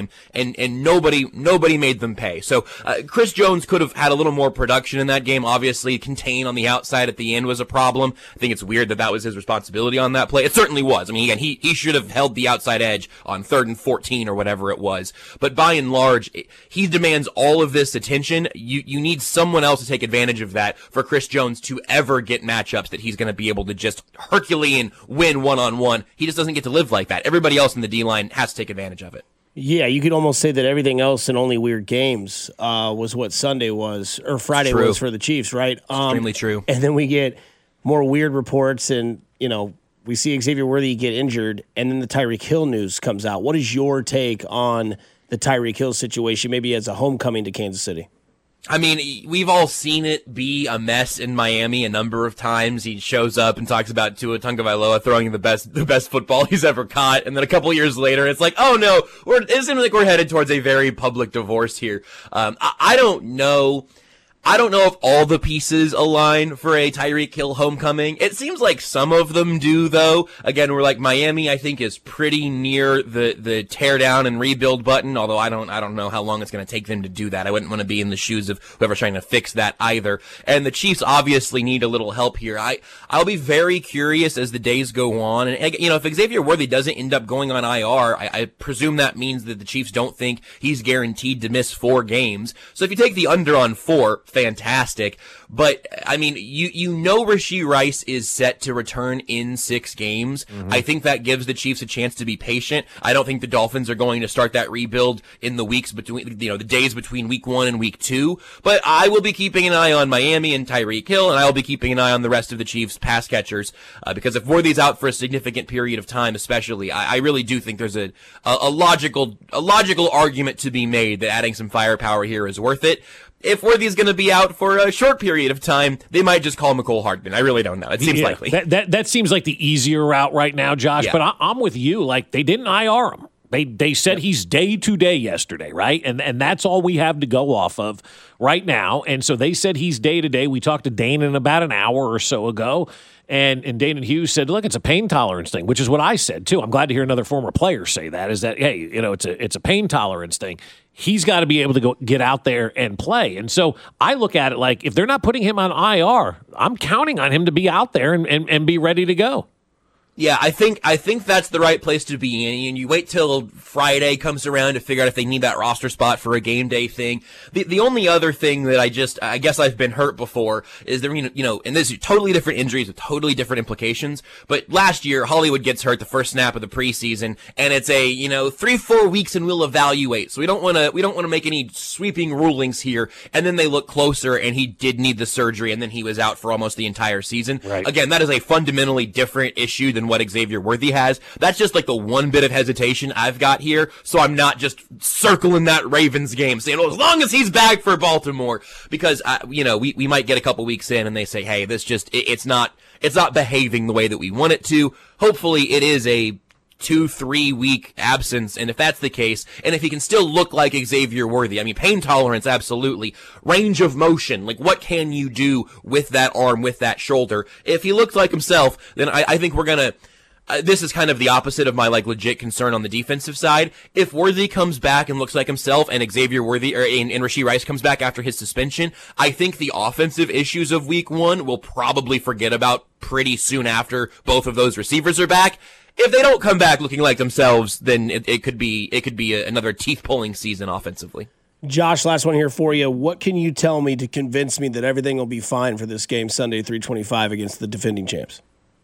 game, and and nobody nobody made them pay. So uh, Chris Jones could have had a little more production in that game. Obviously, contain on the outside at the end was a problem. I think it's weird that that was his responsibility on that play. It certainly was. I mean, again, he he should have held the outside edge on third and fourteen or whatever it was. But by and large, he demands all of this attention. You you need someone else to take advantage of that for Chris Jones to ever get matchups that he's going to be able to just Herculean win one-on-one. He just doesn't get to live like that. Everybody else in the D-line has to take advantage of it. Yeah, you could almost say that everything else in Only Weird Games uh, was what Sunday was, or Friday True. was for the Chiefs, right? Um, Extremely true. And then we get more weird reports, and, you know, we see Xavier Worthy get injured, and then the Tyreek Hill news comes out. What is your take on the Tyreek Hill situation, maybe as a homecoming to Kansas City? I mean, we've all seen it be a mess in Miami a number of times. He shows up and talks about Tua Tagovailoa throwing the best, the best football he's ever caught, and then a couple years later, it's like, oh no, we're, it seems like we're headed towards a very public divorce here. Um, I, I don't know. I don't know if all the pieces align for a Tyreek Hill homecoming. It seems like some of them do, though. Again, we're like Miami, I think, is pretty near the, the tear down and rebuild button, although I don't, I don't know how long it's going to take them to do that. I wouldn't want to be in the shoes of whoever's trying to fix that either. And the Chiefs obviously need a little help here. I, I'll be very curious as the days go on. And, you know, if Xavier Worthy doesn't end up going on I R, I, I presume that means that the Chiefs don't think he's guaranteed to miss four games. So if you take the under on four, fantastic. But, I mean, you, you know Rashee Rice is set to return in six games. Mm-hmm. I think that gives the Chiefs a chance to be patient. I don't think the Dolphins are going to start that rebuild in the weeks between, you know, the days between week one and week two. But I will be keeping an eye on Miami and Tyreek Hill, and I will be keeping an eye on the rest of the Chiefs pass catchers. Uh, because if Worthy's out for a significant period of time, especially, I, I really do think there's a, a, a logical, a logical argument to be made that adding some firepower here is worth it. If Worthy's going to be out for a short period of time, they might just call Mecole Hardman. I really don't know. It seems yeah, likely. That, that that seems like the easier route right now, Josh. Yeah. But I, I'm with you. Like, they didn't I R him. They they said yep. he's day to day yesterday, right? And and that's all we have to go off of right now. And so they said he's day to day. We talked to Dane in about an hour or so ago. And and Dane and Hughes said, look, it's a pain tolerance thing, which is what I said, too. I'm glad to hear another former player say that, is that, hey, you know, it's a it's a pain tolerance thing. He's got to be able to go get out there and play. And so I look at it like, if they're not putting him on I R, I'm counting on him to be out there and, and, and be ready to go. Yeah, I think I think that's the right place to be in. And you wait till Friday comes around to figure out if they need that roster spot for a game day thing. The the only other thing that I just I guess I've been hurt before is there, you know, and this is totally different injuries with totally different implications. But last year Hollywood gets hurt the first snap of the preseason, and it's a, you know, three four weeks and we'll evaluate. So we don't want to we don't want to make any sweeping rulings here. And then they look closer, and he did need the surgery, and then he was out for almost the entire season. Right. Again, that is a fundamentally different issue than what Xavier Worthy has. That's just like the one bit of hesitation I've got here, so I'm not just circling that Ravens game saying, well, as long as he's back for Baltimore, because, uh, you know, we, we might get a couple weeks in and they say, hey, this just, it, it's not, it's not behaving the way that we want it to. Hopefully it is a two, three week absence. And if that's the case, and if he can still look like Xavier Worthy, I mean, pain tolerance, absolutely. Range of motion, like what can you do with that arm, with that shoulder? If he looks like himself, then I, I think we're gonna, Uh, this is kind of the opposite of my, like, legit concern on the defensive side. If Worthy comes back and looks like himself, and Xavier Worthy, or and, and Rashee Rice comes back after his suspension, I think the offensive issues of week one we'll probably forget about pretty soon after both of those receivers are back. If they don't come back looking like themselves, then it, it could be, it could be a, another teeth-pulling season offensively. Josh, last one here for you. What can you tell me to convince me that everything will be fine for this game Sunday, three twenty-five against the defending champs?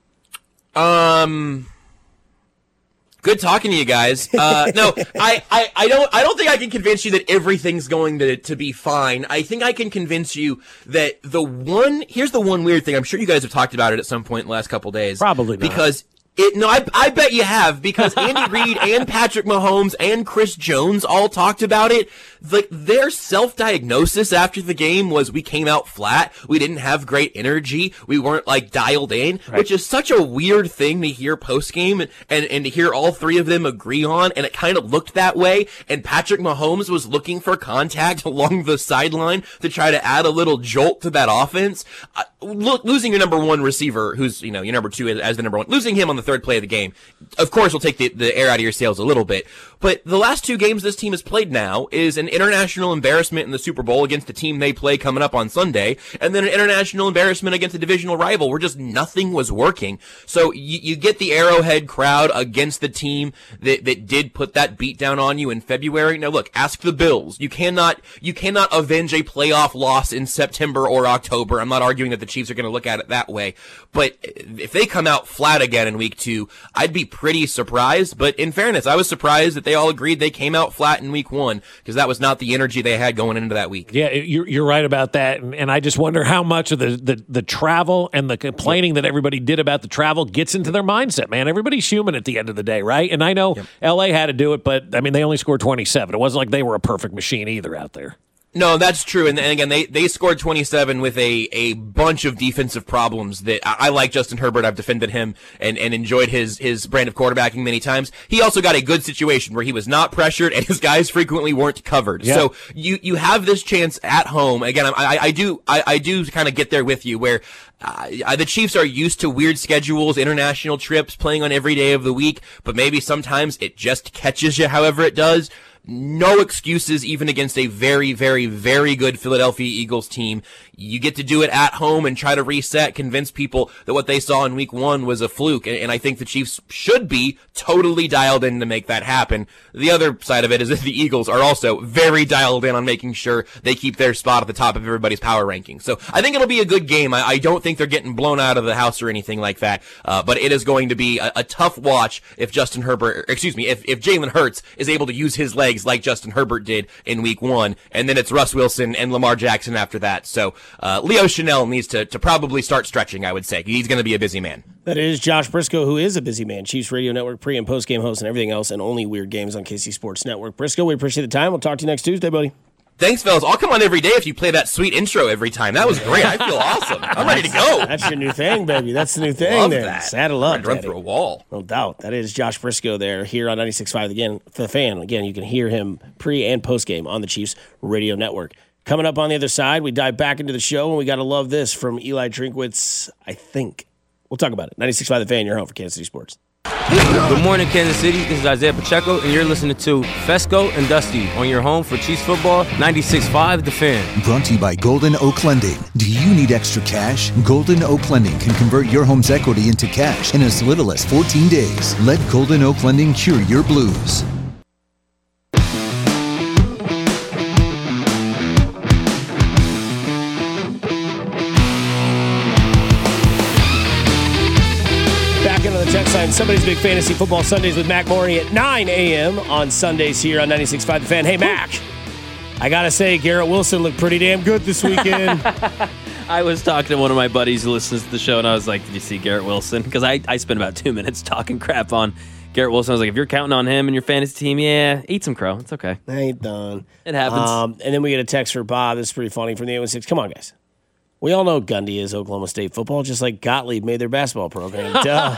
Um, good talking to you guys. Uh, no, I, I, I don't, I don't think I can convince you that everything's going to, to be fine. I think I can convince you that the one, here's the one weird thing. I'm sure you guys have talked about it at some point in the last couple days. Probably not. Because It, no, I, I bet you have, because Andy Reid and Patrick Mahomes and Chris Jones all talked about it. Like, their self-diagnosis after the game was, we came out flat, we didn't have great energy, we weren't, like, dialed in, right. Which is such a weird thing to hear post-game, and, and, and to hear all three of them agree on, and it kind of looked that way, and Patrick Mahomes was looking for contact along the sideline to try to add a little jolt to that offense. Uh, lo- losing your number one receiver, who's, you know, your number two as the number one, losing him on the the third play of the game, of course, will take the, the air out of your sails a little bit. But the last two games this team has played now is an international embarrassment in the Super Bowl against the team they play coming up on Sunday, and then an international embarrassment against a divisional rival where just nothing was working. So you, you get the Arrowhead crowd against the team that, that did put that beat down on you in February. Now look, ask the Bills. You cannot, you cannot avenge a playoff loss in September or October. I'm not arguing that the Chiefs are going to look at it that way, but if they come out flat again in week two, I'd be pretty surprised. But in fairness, I was surprised that they all agreed they came out flat in week one, because that was not the energy they had going into that week. Yeah, you're, you're right about that. And, and I just wonder how much of the, the, the travel and the complaining that everybody did about the travel gets into their mindset, man. Everybody's human at the end of the day, right? And I know yep. L A had to do it, but I mean, they only scored twenty-seven. It wasn't like they were a perfect machine either out there. No, that's true. And, and again, they, they scored twenty-seven with a, a bunch of defensive problems that I, I like Justin Herbert. I've defended him and, and enjoyed his, his brand of quarterbacking many times. He also got a good situation where he was not pressured and his guys frequently weren't covered. Yeah. So you, you have this chance at home. Again, I, I, I do, I, I do kind of get there with you where Uh, the Chiefs are used to weird schedules, international trips, playing on every day of the week, but maybe sometimes it just catches you however it does. No excuses even against a very, very, very good Philadelphia Eagles team. You get to do it at home and try to reset, convince people that what they saw in week one was a fluke. And, and I think the Chiefs should be totally dialed in to make that happen. The other side of it is that the Eagles are also very dialed in on making sure they keep their spot at the top of everybody's power ranking. So I think it'll be a good game. I, I don't think they're getting blown out of the house or anything like that. Uh, but it is going to be a, a tough watch if Justin Herbert, excuse me, if, if Jalen Hurts is able to use his legs like Justin Herbert did in week one. And then it's Russ Wilson and Lamar Jackson after that. So, Uh, Leo Chanel needs to, to probably start stretching, I would say. He's going to be a busy man. That is Josh Briscoe, who is a busy man. Chiefs Radio Network, pre- and post-game host, and everything else, and only weird games on K C Sports Network. Briscoe, we appreciate the time. We'll talk to you next Tuesday, buddy. Thanks, fellas. I'll come on every day if you play that sweet intro every time. That was great. I feel awesome. I'm ready to go. That's your new thing, baby. That's the new thing. Love there. that. Saddle up, run Daddy. through a wall. No doubt. That is Josh Briscoe there here on ninety-six point five. Again, the fan. Again, you can hear him pre- and post-game on the Chiefs Radio Network. Coming up on the other side, we dive back into the show, and we got to love this from Eli Drinkwitz, I think. We'll talk about it. ninety-six point five The Fan, your home for Kansas City Sports. Good morning, Kansas City. This is Isaiah Pacheco, and you're listening to Fesco and Dusty on your home for Chiefs football, ninety-six point five The Fan. Brought to you by Golden Oak Lending. Do you need extra cash? Golden Oak Lending can convert your home's equity into cash in as little as fourteen days. Let Golden Oak Lending cure your blues. Text line, somebody's big fantasy football Sundays with Mac Morey at nine a.m. on Sundays here on ninety-six point five The Fan. Hey, Mac, I got to say, Garrett Wilson looked pretty damn good this weekend. I was talking to one of my buddies who listens to the show, and I was like, did you see Garrett Wilson? Because I, I spent about two minutes talking crap on Garrett Wilson. I was like, if you're counting on him and your fantasy team, yeah, eat some crow. It's okay. I ain't done. It happens. Um, and then we get a text for Bob. This is pretty funny from the eight one six. Come on, guys. We all know Gundy is Oklahoma State football, just like Gottlieb made their basketball program. Duh.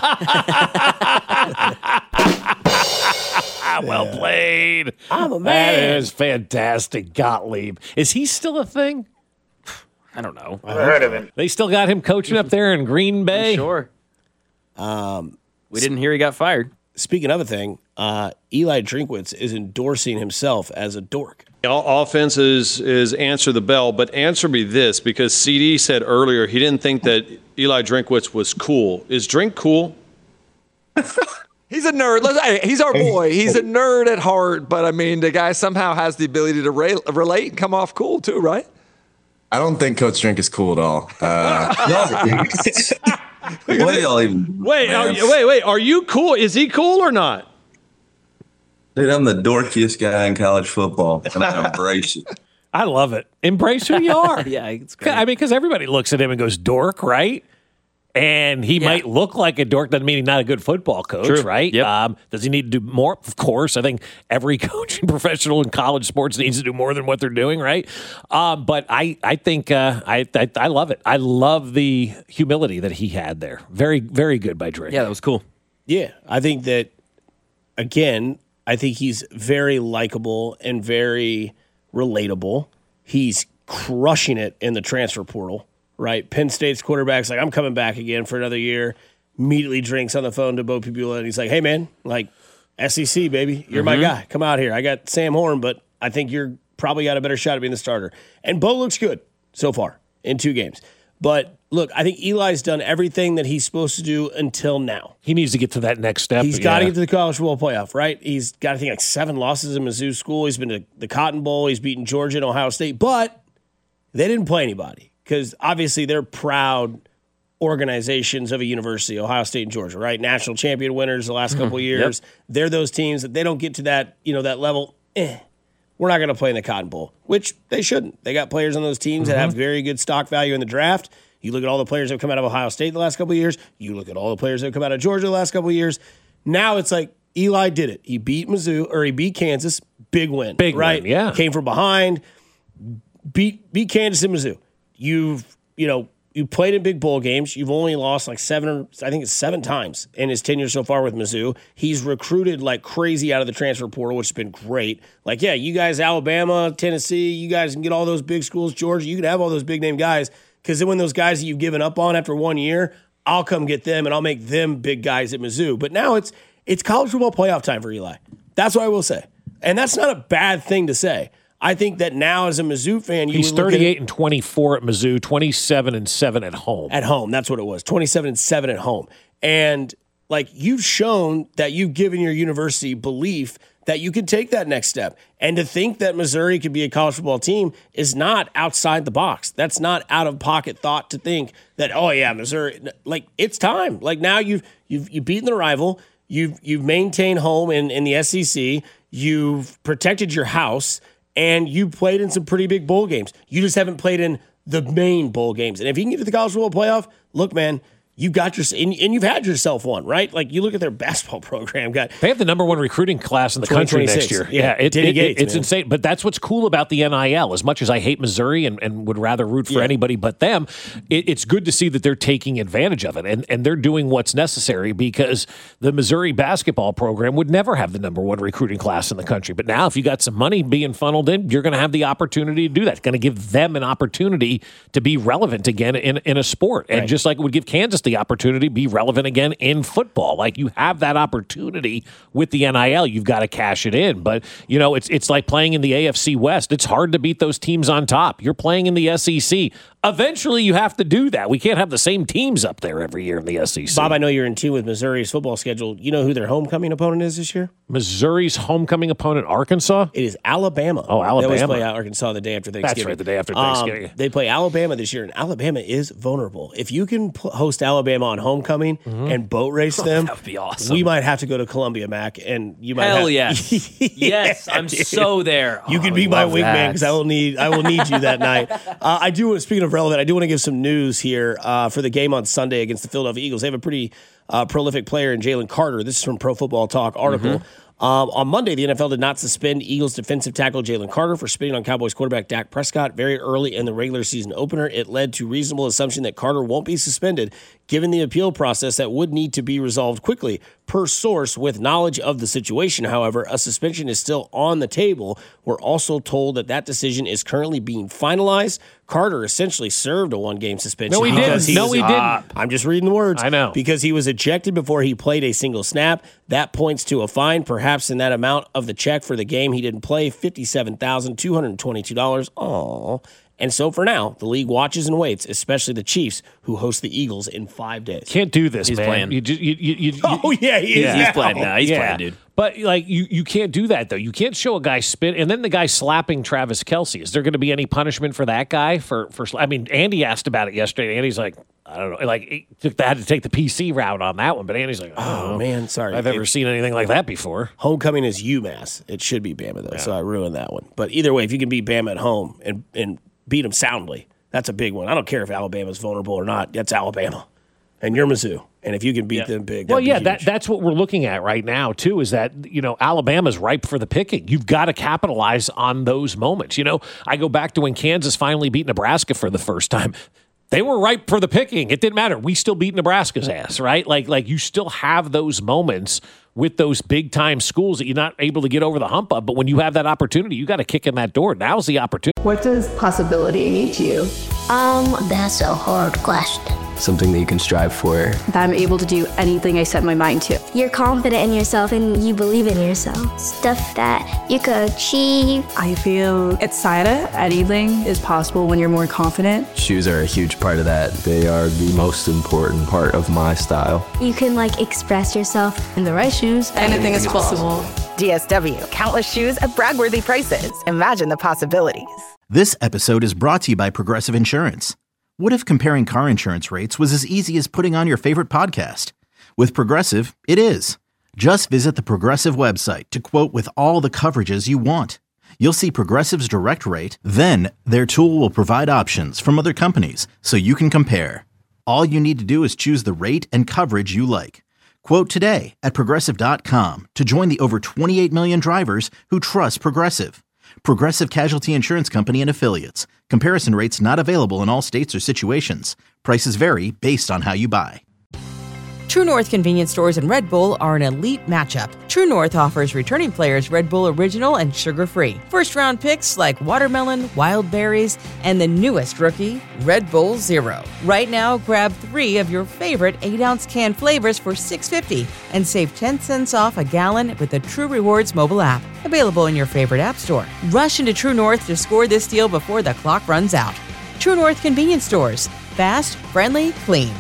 Well played. I'm a man. That is fantastic, Gottlieb. Is he still a thing? I don't know. I heard of him. They still got him coaching up there in Green Bay? I'm sure. Um, we didn't hear he got fired. Speaking of a thing, uh, Eli Drinkwitz is endorsing himself as a dork. All offense is, is answer the bell, but answer me this, because C D said earlier he didn't think that Eli Drinkwitz was cool. Is Drink cool? He's a nerd. Let's, he's our boy. He's a nerd at heart, but I mean, the guy somehow has the ability to re- relate and come off cool too, right? I don't think Coach Drink is cool at all. Uh, what do y'all even? Wait, are you, wait, wait. Are you cool? Is he cool or not? Dude, I'm the dorkiest guy in college football, and I embrace it. I love it. Embrace who you are. Yeah, it's great. I mean, because everybody looks at him and goes, dork, right? And he yeah. might look like a dork, doesn't mean he's not a good football coach, True. right? Yep. Um, does he need to do more? Of course. I think every coach and professional in college sports needs to do more than what they're doing, right? Um, but I, I think uh, I, I I love it. I love the humility that he had there. Very, very good by Drake. Yeah, that was cool. Yeah, I think that, again, I think he's very likable and very relatable. He's crushing it in the transfer portal, right? Penn State's quarterback's like, I'm coming back again for another year. immediately drinks on the phone to Bo Pibula, and he's like, hey, man, like, S E C, baby. You're Mm-hmm. my guy. Come out here. I got Sam Horn, but I think you're probably got a better shot at being the starter. And Bo looks good so far in two games. But look, I think Eli's done everything that he's supposed to do until now. He needs to get to that next step. He's got to yeah. get to the college football playoff, right? He's got, I think, like seven losses in Mizzou school. He's been to the Cotton Bowl. He's beaten Georgia and Ohio State. But they didn't play anybody because obviously they're proud organizations of a university, Ohio State and Georgia, right? National champion winners the last couple of years. Yep. They're those teams that they don't get to that, you know, that level. Eh, we're not going to play in the Cotton Bowl, which they shouldn't. They got players on those teams Mm-hmm. that have very good stock value in the draft. You look at all the players that have come out of Ohio State the last couple of years. You look at all the players that have come out of Georgia the last couple of years. Now it's like Eli did it. He beat Mizzou, or he beat Kansas. Big win. Big right? win, yeah. Came from behind. Beat beat Kansas and Mizzou. You've, you know, you played in big bowl games. You've only lost like seven, I think it's seven times in his tenure so far with Mizzou. He's recruited like crazy out of the transfer portal, which has been great. Like, yeah, you guys, Alabama, Tennessee, you guys can get all those big schools, Georgia. You can have all those big name guys, because then when those guys that you've given up on after one year, I'll come get them and I'll make them big guys at Mizzou. But now it's it's college football playoff time for Eli. That's what I will say. And that's not a bad thing to say. I think that now as a Mizzou fan, you He's would look at thirty-eight and twenty-four at Mizzou, twenty-seven and seven at home. At home, that's what it was. twenty-seven and seven at home. And like, you've shown that you've given your university belief that you could take that next step. And to think that Missouri could be a college football team is not outside the box. That's not out of pocket thought to think that, oh yeah, Missouri, like, it's time. Like, now you've you've you've beaten the rival, you've you've maintained home in, in the S E C, you've protected your house, and you played in some pretty big bowl games. You just haven't played in the main bowl games. And if you can get to the college football playoff, look, man, you've got your and, and you've had yourself one, right? Like, you look at their basketball program. Got They have the number one recruiting class in the country next year. Yeah, it, Diddy it, Gates, it's man. insane. But that's what's cool about the N I L. As much as I hate Missouri and, and would rather root for Yeah. anybody but them, it, it's good to see that they're taking advantage of it. And, and they're doing what's necessary, because the Missouri basketball program would never have the number one recruiting class in the country. But now, if you got some money being funneled in, you're going to have the opportunity to do that. It's going to give them an opportunity to be relevant again in, in a sport. And Right. just like it would give Kansas the opportunity to be relevant again in football. Like, you have that opportunity with the N I L. You've got to cash it in. But, you know, it's it's like playing in the A F C West. It's hard to beat those teams on top. You're playing in the S E C. Eventually, you have to do that. We can't have the same teams up there every year in the S E C. Bob, I know you're in tune with Missouri's football schedule. You know who their homecoming opponent is this year? Missouri's homecoming opponent, Arkansas? It is Alabama. Oh, Alabama. They always play Arkansas the day after Thanksgiving. That's right, the day after Um, Thanksgiving. they play Alabama this year, and Alabama is vulnerable. If you can pl- host Alabama on homecoming and boat race them, That would be awesome. we might have to go to Columbia, Mac, and you might Hell have, yes. Yeah, Yes, I'm dude. so there. You Oh, can I be my love wingman, that. because I will need I will need you that night. Uh, I do. Speaking of relevant, I do want to give some news here uh, for the game on Sunday against the Philadelphia Eagles. They have a pretty uh, prolific player in Jalen Carter. This is from Pro Football Talk article. Um, on Monday, the N F L did not suspend Eagles defensive tackle Jalen Carter for spitting on Cowboys quarterback Dak Prescott very early in the regular season opener. It led to reasonable assumption that Carter won't be suspended, given the appeal process that would need to be resolved quickly. Per source with knowledge of the situation, however, a suspension is still on the table. We're also told that that decision is currently being finalized. Carter essentially served a one-game suspension. No, he because didn't. No, was- he didn't. I'm just reading the words. I know. Because he was ejected before he played a single snap. That points to a fine, perhaps in that amount of the check for the game he didn't play, fifty-seven thousand two hundred twenty-two dollars. Aww. And so for now, the league watches and waits, especially the Chiefs, who host the Eagles in five days. Can't do this, He's man. playing. You, ju- you, you, you, Oh, yeah, he is. He's now. playing now. He's Yeah. playing, dude. But like you, you can't do that though. You can't show a guy spit and then the guy slapping Travis Kelce. Is there going to be any punishment for that guy? For for I mean, Andy asked about it yesterday. Andy's like, I don't know, like he took had to take the P C route on that one. But Andy's like, oh, Oh, man, sorry. I've never It- seen anything like that before. Homecoming is UMass. It should be Bama, though, so I ruined that one. But either way, if you can beat Bama at home and, and beat them soundly, that's a big one. I don't care if Alabama's vulnerable or not. That's Alabama. And you're Mizzou. And if you can beat them big, Well, that'd be yeah, that, huge. that's what we're looking at right now, too, is that, you know, Alabama's ripe for the picking. You've got to capitalize on those moments. You know, I go back to when Kansas finally beat Nebraska for the first time. They were ripe for the picking. It didn't matter. We still beat Nebraska's ass, right? Like, like you still have those moments with those big-time schools that you're not able to get over the hump of. But when you have that opportunity, you got to kick in that door. Now's the opportunity. What does possibility mean to you? Um, that's a hard question. Something that you can strive for. That I'm able to do anything I set my mind to. You're confident in yourself and you believe in yourself. Stuff that you could achieve. I feel excited. Anything is possible when you're more confident. Shoes are a huge part of that. They are the most important part of my style. You can like express yourself. In the right shoes, anything is possible. D S W, countless shoes at brag-worthy prices. Imagine the possibilities. This episode is brought to you by Progressive Insurance. What if comparing car insurance rates was as easy as putting on your favorite podcast? With Progressive, it is. Just visit the Progressive website to quote with all the coverages you want. You'll see Progressive's direct rate, then their tool will provide options from other companies so you can compare. All you need to do is choose the rate and coverage you like. Quote today at Progressive dot com to join the over twenty-eight million drivers who trust Progressive. Progressive Casualty Insurance Company and Affiliates. Comparison rates not available in all states or situations. Prices vary based on how you buy. True North convenience stores and Red Bull are an elite matchup. True North offers returning players Red Bull Original and sugar-free. First-round picks like watermelon, wild berries, and the newest rookie, Red Bull Zero. Right now, grab three of your favorite eight ounce can flavors for six dollars and fifty cents and save ten cents off a gallon with the True Rewards mobile app. Available in your favorite app store. Rush into True North to score this deal before the clock runs out. True North convenience stores. Fast, friendly, clean.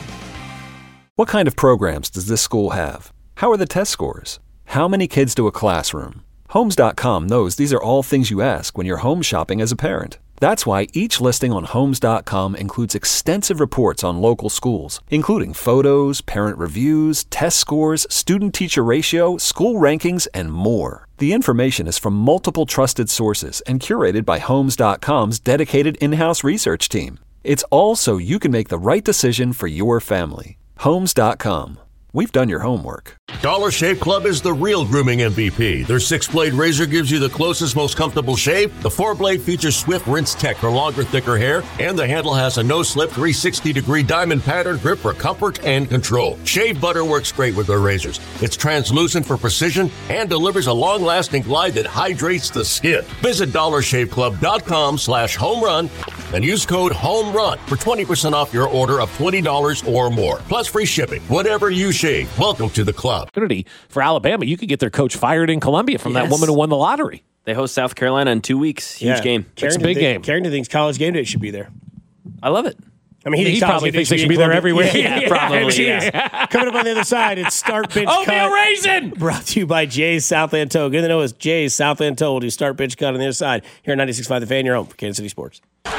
What kind of programs does this school have? How are the test scores? How many kids do a classroom? Homes dot com knows these are all things you ask when you're home shopping as a parent. That's why each listing on Homes dot com includes extensive reports on local schools, including photos, parent reviews, test scores, student-teacher ratio, school rankings, and more. The information is from multiple trusted sources and curated by Homes dot com's dedicated in-house research team. It's all so you can make the right decision for your family. Homes dot com. We've done your homework. Dollar Shave Club is the real grooming M V P. Their six-blade razor gives you the closest, most comfortable shave. The four-blade features Swift Rinse Tech for longer, thicker hair. And the handle has a no-slip three hundred sixty degree diamond pattern grip for comfort and control. Shave butter works great with their razors. It's translucent for precision and delivers a long-lasting glide that hydrates the skin. Visit dollar shave club dot com slash home run and use code HOMERUN for twenty percent off your order of twenty dollars or more. Plus free shipping. Whatever you shave. Welcome to the club. For Alabama, you could get their coach fired in Columbia from Yes. that woman who won the lottery. They host South Carolina in two weeks. Huge Yeah. game. Carrington It's a big think- game. Carrington thinks College Game Day should be there. I love it. I mean, he, He thinks College probably Game Day thinks they should in be there Columbia. everywhere. Yeah, Yeah, probably, yeah. yeah. Coming up on the other side, it's Start Bench Oatmeal Cut. raisin! Brought to you by Jay's Southland Tow. Good to know is Jay's Southland Tow will do Start Bench Cut on the other side. Here at ninety-six point five The Fan, your home for Kansas City Sports.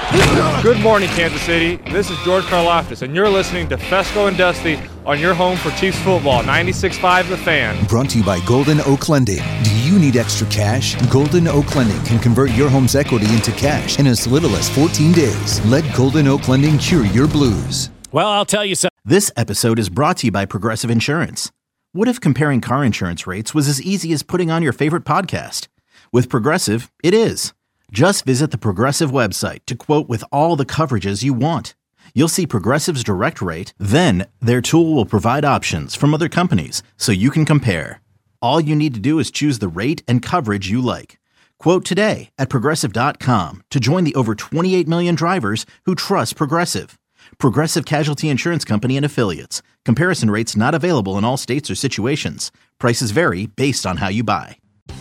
Good morning, Kansas City. This is George Karlaftis, and you're listening to Fesco and Dusty on your home for Chiefs football, ninety-six point five The Fan. Brought to you by Golden Oak Lending. Do you need extra cash? Golden Oak Lending can convert your home's equity into cash in as little as fourteen days. Let Golden Oak Lending cure your blues. Well, I'll tell you something. This episode is brought to you by Progressive Insurance. What if comparing car insurance rates was as easy as putting on your favorite podcast? With Progressive, it is. Just visit the Progressive website to quote with all the coverages you want. You'll see Progressive's direct rate, then their tool will provide options from other companies so you can compare. All you need to do is choose the rate and coverage you like. Quote today at Progressive dot com to join the over twenty-eight million drivers who trust Progressive. Progressive Casualty Insurance Company and Affiliates. Comparison rates not available in all states or situations. Prices vary based on how you buy.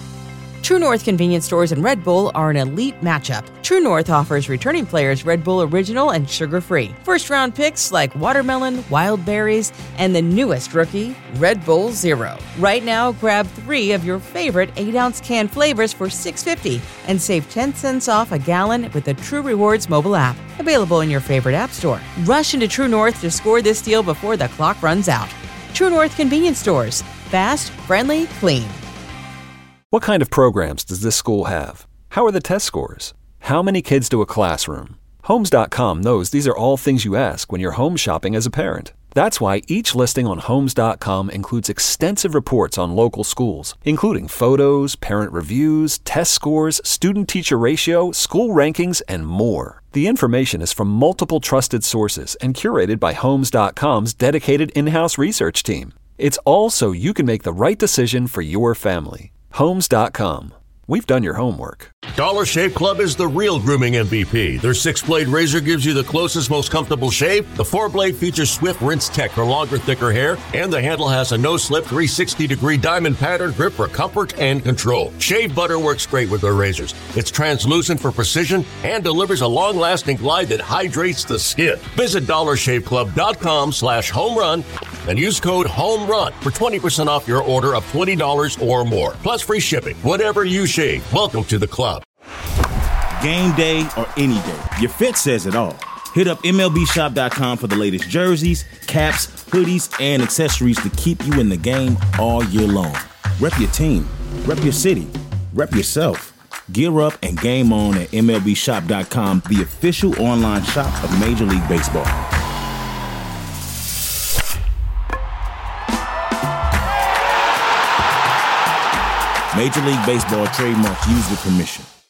True North convenience stores and Red Bull are an elite matchup. True North offers returning players Red Bull Original and sugar-free. First-round picks like watermelon, wild berries, and the newest rookie, Red Bull Zero. Right now, grab three of your favorite eight ounce can flavors for six dollars and fifty cents and save ten cents off a gallon with the True Rewards mobile app. Available in your favorite app store. Rush into True North to score this deal before the clock runs out. True North convenience stores. Fast, friendly, clean. What kind of programs does this school have? How are the test scores? How many kids do a classroom? Homes dot com knows these are all things you ask when you're home shopping as a parent. That's why each listing on Homes dot com includes extensive reports on local schools, including photos, parent reviews, test scores, student-teacher ratio, school rankings, and more. The information is from multiple trusted sources and curated by Homes dot com's dedicated in-house research team. It's all so you can make the right decision for your family. Homes dot com. We've done your homework. Dollar Shave Club is the real grooming M V P. Their six-blade razor gives you the closest, most comfortable shave. The four-blade features swift rinse tech for longer, thicker hair, and the handle has a no-slip three hundred sixty degree diamond pattern grip for comfort and control. Shave butter works great with their razors. It's translucent for precision and delivers a long-lasting glide that hydrates the skin. Visit dollar shave club dot com slash home run and use code HOMERUN for twenty percent off your order of twenty dollars or more, plus free shipping. Whatever you shave, welcome to the club. Game day or any day, your fit says it all. Hit up M L B shop dot com for the latest jerseys, caps, hoodies, and accessories to keep you in the game all year long. Rep your team, rep your city, rep yourself. Gear up and game on at M L B shop dot com, the official online shop of Major League Baseball. Major League Baseball trademarks used with permission.